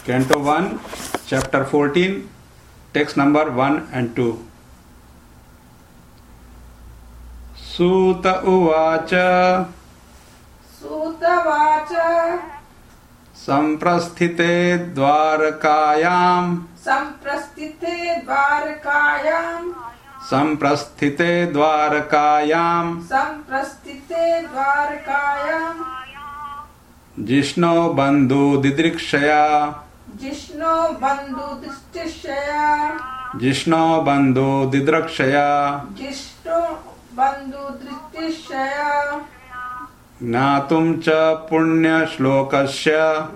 Canto 1, Chapter 14, text number 1 and 2. Suta uvacha Samprasthite dvarakayam Jishno bandhu didrikshaya Gnatum cha punya shlokasya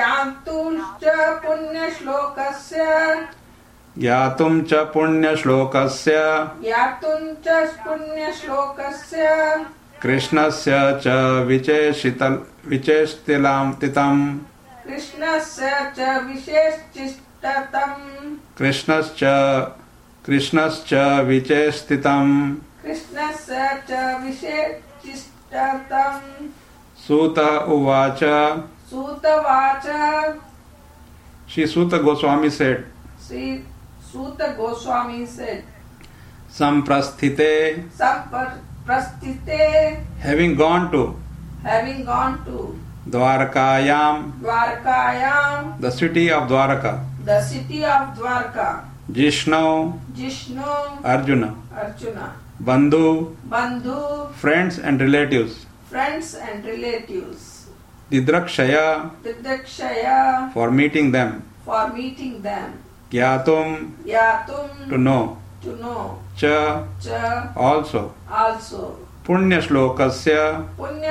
Krishnasya cha vicheshtilam titam Krishnascha vicheshtitam Suta uvacha. Shri Suta Goswami said, Samprasthite, having gone to Dwarakayam, the city of Dwaraka, Jishno, Arjuna, Bandhu, friends and relatives, Didrakshaya, for meeting them, Gyatum, to know, Cha, also, Punya Shlokasya,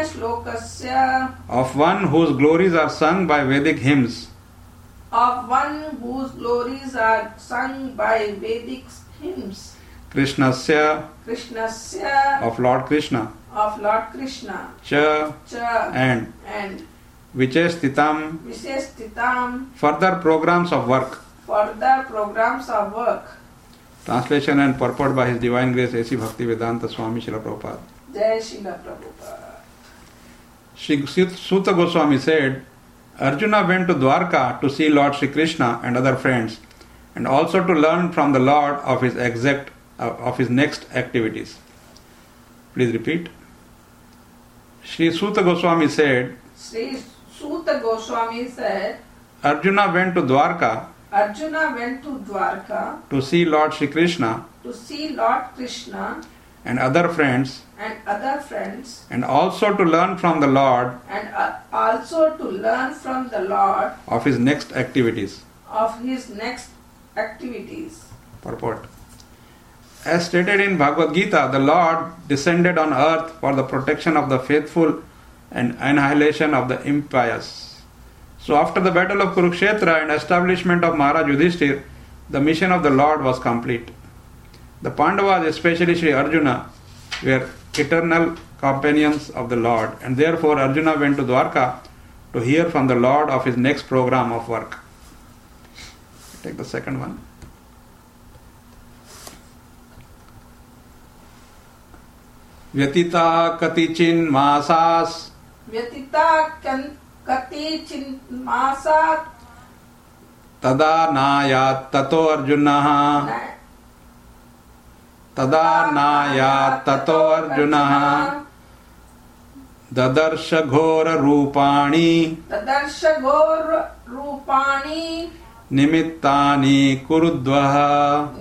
of one whose glories are sung by Vedic hymns, Krishnasya, of Lord Krishna, Cha, and Vichestitam, further programs of work. Translation and purport by His Divine Grace A.C. Bhaktivedanta Swami Srila Prabhupada. Jai Srila Prabhupada. Shri Suta Goswami said, Arjuna went to Dwarka to see Lord Shri Krishna and other friends, and also to learn from the Lord of his next activities. Please repeat. Shri Suta Goswami said, Arjuna went to Dwarka to see Lord Shri Krishna and other friends, and also to learn from the Lord of his next activities. Purport. As stated in Bhagavad Gita, the Lord descended on earth for the protection of the faithful and annihilation of the impious. So after the battle of Kurukshetra and establishment of Maharaj Yudhishthir, the mission of the Lord was complete. The Pandavas, especially Sri Arjuna, were eternal companions of the Lord, and therefore Arjuna went to Dwarka to hear from the Lord of his next program of work. Take the second one. Vyatita katichin masas tada nayat tato arjunah dadarsha ghora rupani nimittani kurudvaha.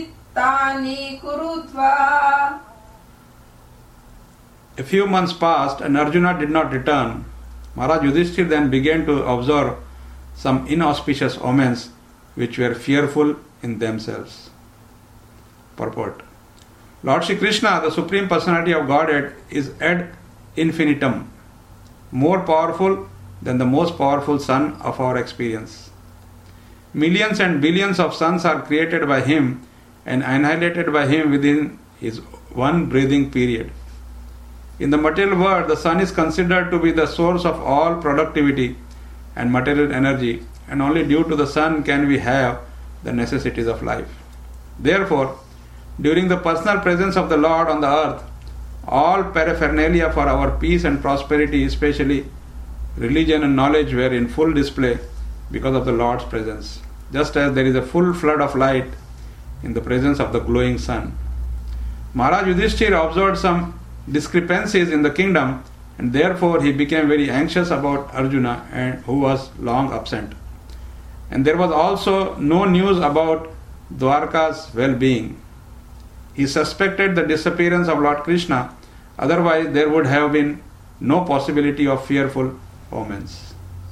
A few months passed and Arjuna did not return. Maharaj Yudhishthir then began to observe some inauspicious omens which were fearful in themselves. Purport. Lord Shri Krishna, the Supreme Personality of Godhead, is ad infinitum, more powerful than the most powerful sun of our experience. Millions and billions of suns are created by Him and annihilated by Him within His one breathing period. In the material world, the sun is considered to be the source of all productivity and material energy, and only due to the sun can we have the necessities of life. Therefore, during the personal presence of the Lord on the earth, all paraphernalia for our peace and prosperity, especially religion and knowledge, were in full display, because of the Lord's presence, just as there is a full flood of light in the presence of the glowing sun. Maharaj Yudhishthira observed some discrepancies in the kingdom, and therefore he became very anxious about Arjuna, and who was long absent. And there was also no news about Dwarka's well-being. He suspected the disappearance of Lord Krishna, otherwise there would have been no possibility of fearful omens.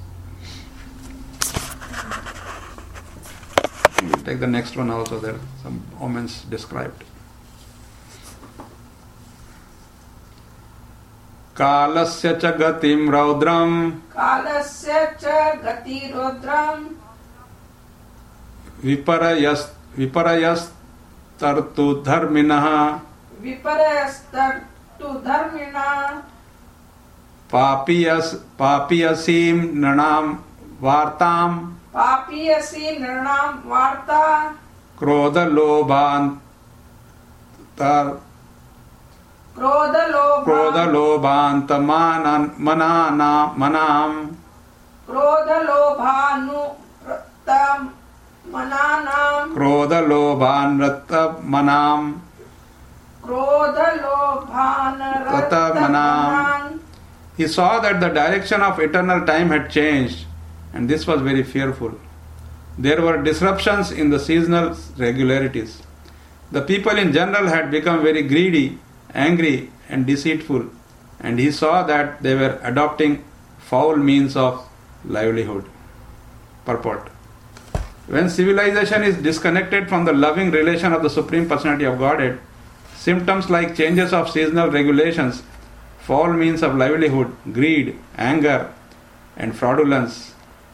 We'll take the next one also, there are some omens described. Kalasya cha gatim raudram Kalasya cha gati rodram viparayas tartu dharminaha Viparayastartu dharmina papiyasim nanam vartam Papiyasi nirnam varta krodha lobhanta manam Krodha lobhan manam. He saw that the direction of eternal time had changed, and this was very fearful. There were disruptions in the seasonal regularities. The people in general had become very greedy, angry, and deceitful, and he saw that they were adopting foul means of livelihood. Purport: when civilization is disconnected from the loving relation of the Supreme Personality of Godhead, symptoms like changes of seasonal regulations, foul means of livelihood, greed, anger, and fraudulence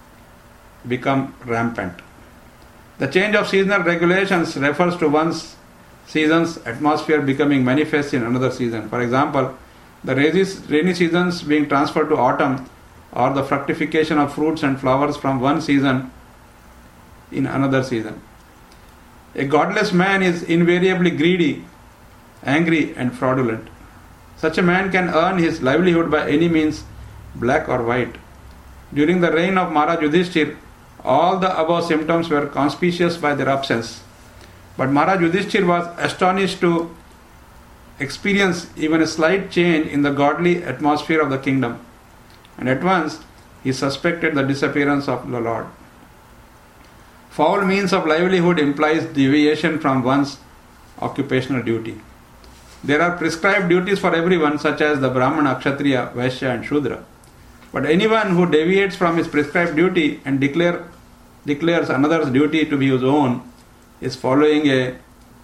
become rampant. The change of seasonal regulations refers to one's season's atmosphere becoming manifest in another season. For example, the rainy seasons being transferred to autumn, or the fructification of fruits and flowers from one season in another season. A godless man is invariably greedy, angry, and fraudulent. Such a man can earn his livelihood by any means, black or white. During the reign of Maharaj Yudhishthira, all the above symptoms were conspicuous by their absence. But Maharaj Yudhishthira was astonished to experience even a slight change in the godly atmosphere of the kingdom, and at once he suspected the disappearance of the Lord. Foul means of livelihood implies deviation from one's occupational duty. There are prescribed duties for everyone, such as the Brahmana, Kshatriya, Vaishya, and Shudra. But anyone who deviates from his prescribed duty and declares another's duty to be his own is following a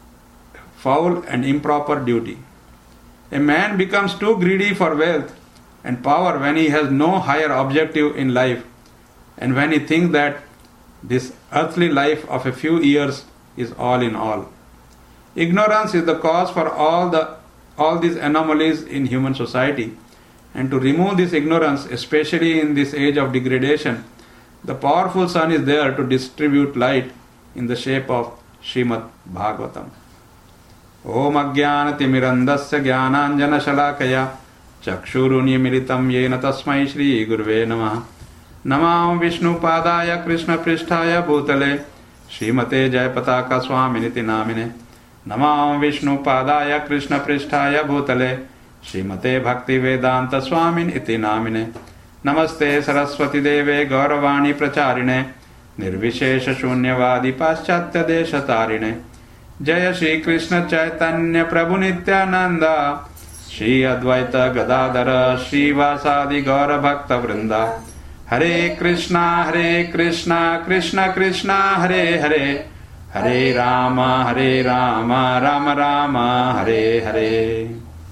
foul and improper duty. A man becomes too greedy for wealth and power when he has no higher objective in life, and when he thinks that this earthly life of a few years is all in all. Ignorance is the cause for all these anomalies in human society, and to remove this ignorance, especially in this age of degradation, the powerful sun is there to distribute light in the shape of Srimad Bhagavatam. Om Ajnanatimirandasya Jnananjana Shalakaya Chakshurunimilitam Yena Tasmai Shri Gurve Namah. Namam Vishnu Padaya Krishna Pristhaya Bhutale Srimate Jayapataka Swaminiti Namine. Namam Vishnu Padaya Krishna Pristhaya Bhutale Srimate Bhakti Vedanta Swamin iti Namine. Namaste Saraswati Deve Gauravani Pracharine Nirvishesha Shunyavadi Paschatya Deshatarine. Jaya Shri Krishna Chaitanya Prabhu Nityananda Shri Advaita Gadadhara Shri Vasadi Gaura Bhakta Vrinda. Hare Krishna Krishna Krishna Hare Hare Hare Rama Rama Rama Hare Hare.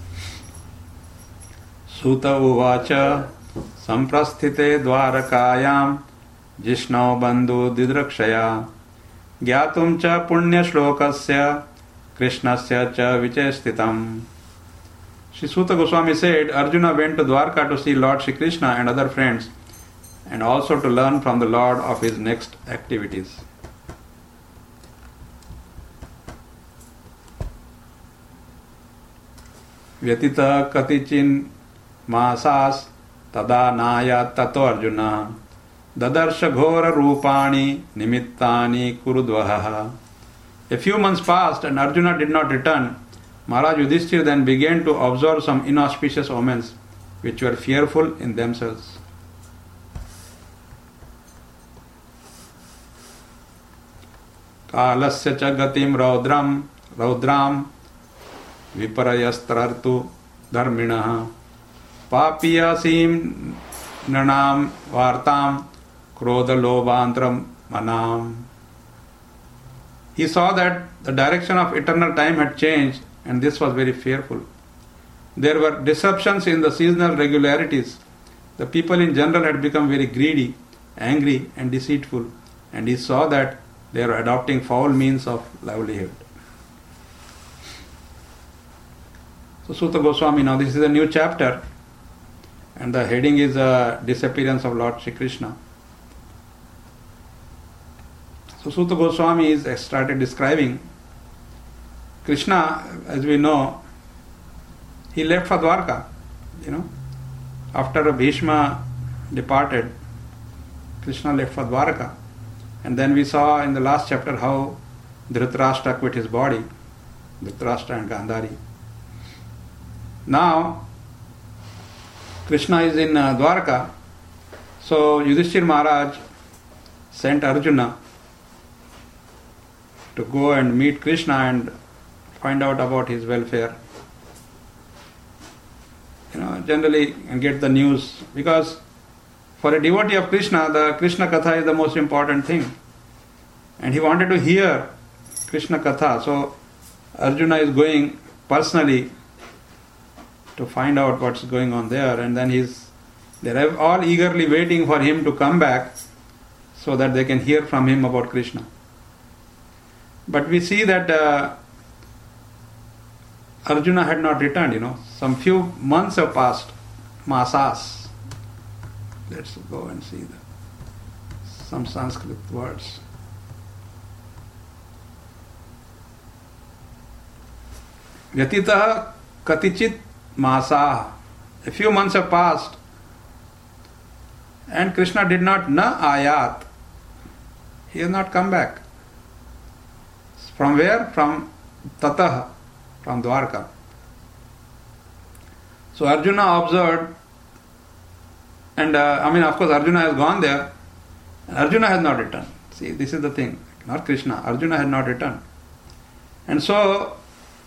Suta Uvacha Samprasthite Dwarakayam Jishno Bandhu Didrakshaya Gyatum cha Punya Shlokasya Krishnasya cha Vichestitam. Sri Suta Goswami said, Arjuna went to Dwarka to see Lord Shri Krishna and other friends, and also to learn from the Lord of his next activities. Vyatita katichin masas tada naya tato Arjuna Dadarsha ghora rupani nimittani kurudvaha. A few months passed and Arjuna did not return. Maharaj Yudhishthira then began to observe some inauspicious omens which were fearful in themselves. Kalasya cha gatim raudram viparayastarartu dharminaha papiyasim nanam vartam krodha lobantram manam. He saw that the direction of eternal time had changed, and this was very fearful. There were disruptions in the seasonal regularities. The people in general had become very greedy, angry and deceitful, and he saw that they were adopting foul means of livelihood. So Suta Goswami, now this is a new chapter, and the heading is Disappearance of Lord Shri Krishna. So Suta Goswami is started describing Krishna, as we know, he left for Dwarka. After Bhishma departed, Krishna left for Dwarka. And then we saw in the last chapter how Dhritarashtra quit his body, Dhritarashtra and Gandhari. Now, Krishna is in Dwarka, so Yudhishthira Maharaj sent Arjuna to go and meet Krishna and find out about his welfare. Generally, and get the news, because for a devotee of Krishna, the Krishna Katha is the most important thing. And he wanted to hear Krishna Katha. So Arjuna is going personally to find out what's going on there. And then they're all eagerly waiting for him to come back so that they can hear from him about Krishna. But we see that Arjuna had not returned, Some few months have passed, masas. Let's go and see some Sanskrit words. Vyatitah katichit masah. A few months have passed and Krishna did not ayat. He has not come back. From where? From Tatah, from Dwarka. So Arjuna observed, and of course Arjuna has gone there, and Arjuna has not returned. See, this is the thing, not Krishna, Arjuna has not returned. And so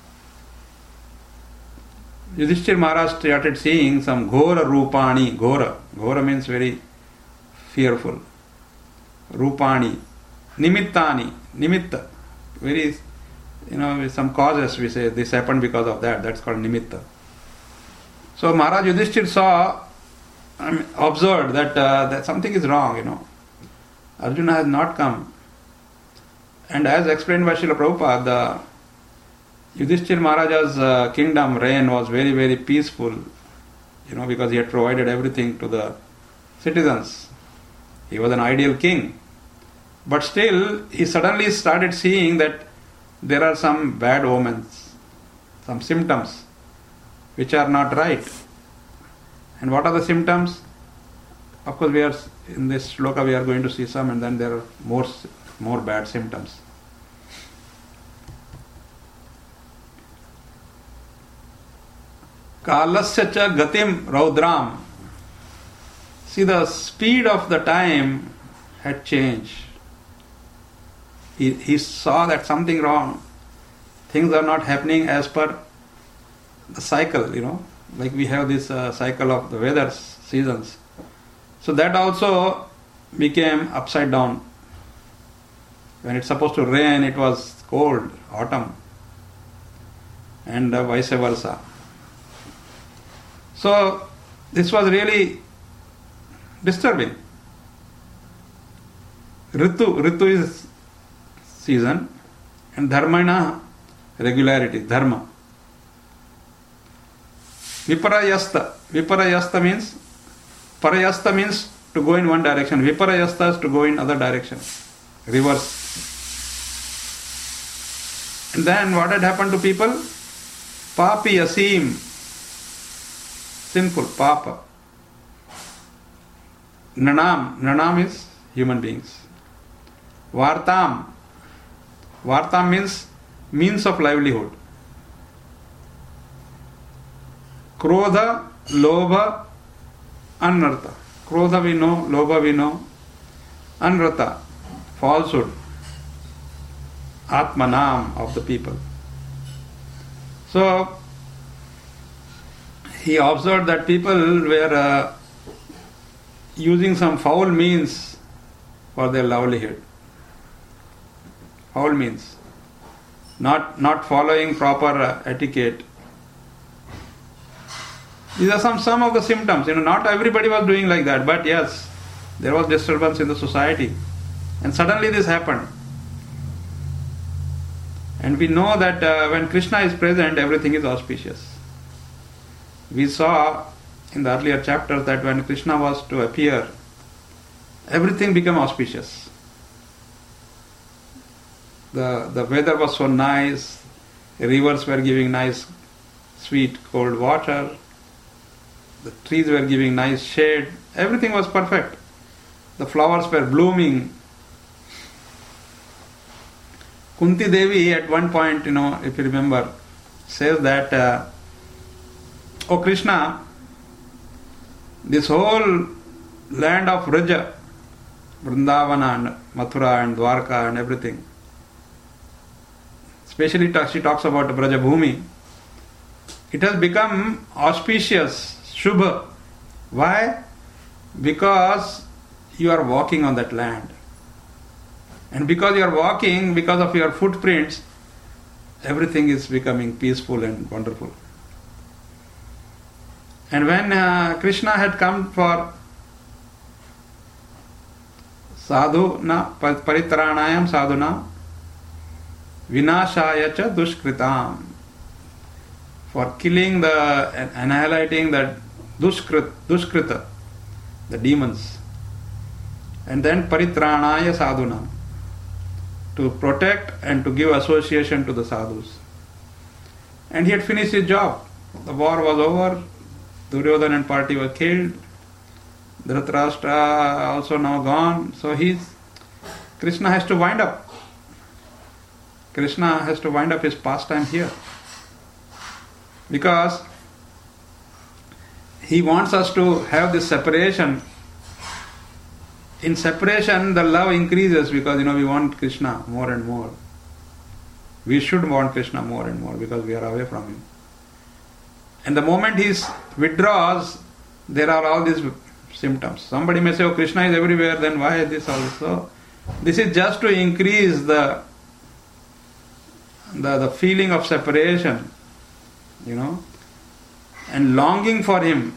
Yudhishthira Maharaj started seeing some Ghora Rupani. Ghora means very fearful. Rupani. Nimittani. Nimitta. Very, with some causes we say this happened because of that. That's called Nimitta. So Maharaj Yudhishthira observed that something is wrong, Arjuna has not come. And as explained by Srila Prabhupada, Yudhishthira Maharaja's kingdom reign was very, very peaceful, because he had provided everything to the citizens. He was an ideal king. But still, he suddenly started seeing that there are some bad omens, some symptoms which are not right. And what are the symptoms? Of course, we are in this shloka we are going to see some, and then there are more bad symptoms. Kalasya cha gatim raudram. See, the speed of the time had changed. He saw that something wrong. Things are not happening as per the cycle, like we have this cycle of the weather seasons. So that also became upside down. When it's supposed to rain, it was cold, autumn, and vice versa. So this was really disturbing. Ritu is season, and dharmana, regularity, dharma. Viparayasta means, parayasta means to go in one direction. Viparayasta is to go in other direction, reverse. And then what had happened to people? Papi asim, sinful, papa. Nanam. Nanam is human beings. Vartam. Vartam means means of livelihood. Krodha, Lobha, Anartha. Krodha we know, Lobha we know. Anartha, falsehood. Atmanam, of the people. So, he observed that people were using some foul means for their livelihood. Foul means. Not following proper etiquette. These are some of the symptoms. Not everybody was doing like that, but yes, there was disturbance in the society. And suddenly this happened. And we know that when Krishna is present, everything is auspicious. We saw in the earlier chapters that when Krishna was to appear, everything became auspicious. The weather was so nice, rivers were giving nice, sweet, cold water, the trees were giving nice shade, everything was perfect. The flowers were blooming. Kunti Devi at one point, if you remember, says that, "O Krishna, this whole land of Vraja, Vrindavana and Mathura and Dwarka and everything, especially she talks about Vraja Bhumi, it has become auspicious, Shubha. Why? Because you are walking on that land. And because you are walking, because of your footprints, everything is becoming peaceful and wonderful." And when Krishna had come for sadhuna, paritranayam sadhuna, vinashaya cha dushkritam, for killing annihilating the dushkrita, the demons, and then paritranaya sadhuna, to protect and to give association to the sadhus. And he had finished his job. The war was over. Duryodhana and party were killed. Dhritarashtra also now gone. So Krishna has to wind up. Krishna has to wind up his pastime here. Because he wants us to have this separation. In separation, the love increases because we want Krishna more and more. We should want Krishna more and more because we are away from him. And the moment he withdraws, there are all these symptoms. Somebody may say, "Oh, Krishna is everywhere, then why is this also?" This is just to increase the feeling of separation, and longing for him.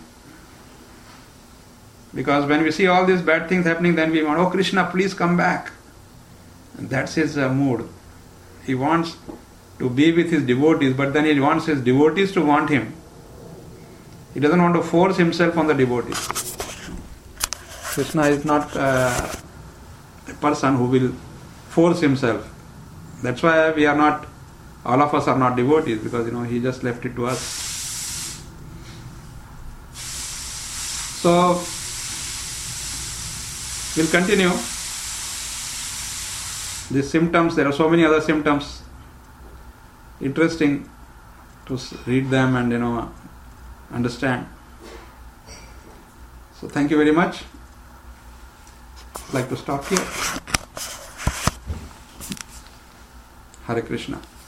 Because when we see all these bad things happening, then we want, "Oh Krishna, please come back." And that's his mood. He wants to be with his devotees, but then he wants his devotees to want him. He doesn't want to force himself on the devotees. Krishna is not a person who will force himself. That's why all of us are not devotees, because he just left it to us. So we'll continue. These symptoms, there are so many other symptoms. Interesting to read them and understand. So thank you very much. I'd like to stop here. Hare Krishna.